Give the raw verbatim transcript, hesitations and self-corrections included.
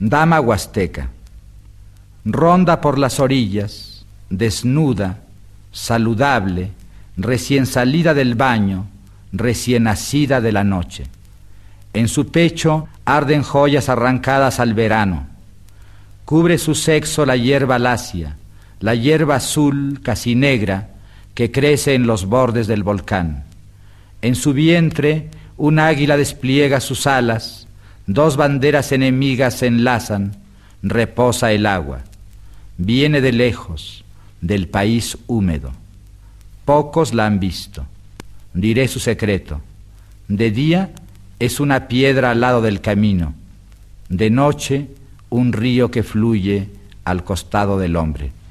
Dama huasteca, ronda por las orillas, desnuda, saludable, recién salida del baño, recién nacida de la noche. En su pecho arden joyas arrancadas al verano. Cubre su sexo la hierba lacia, la hierba azul casi negra que crece en los bordes del volcán. En su vientre un águila despliega sus alas, dos banderas enemigas se enlazan, reposa el agua. Viene de lejos, del país húmedo. Pocos la han visto. Diré su secreto. De día es una piedra al lado del camino. De noche, un río que fluye al costado del hombre.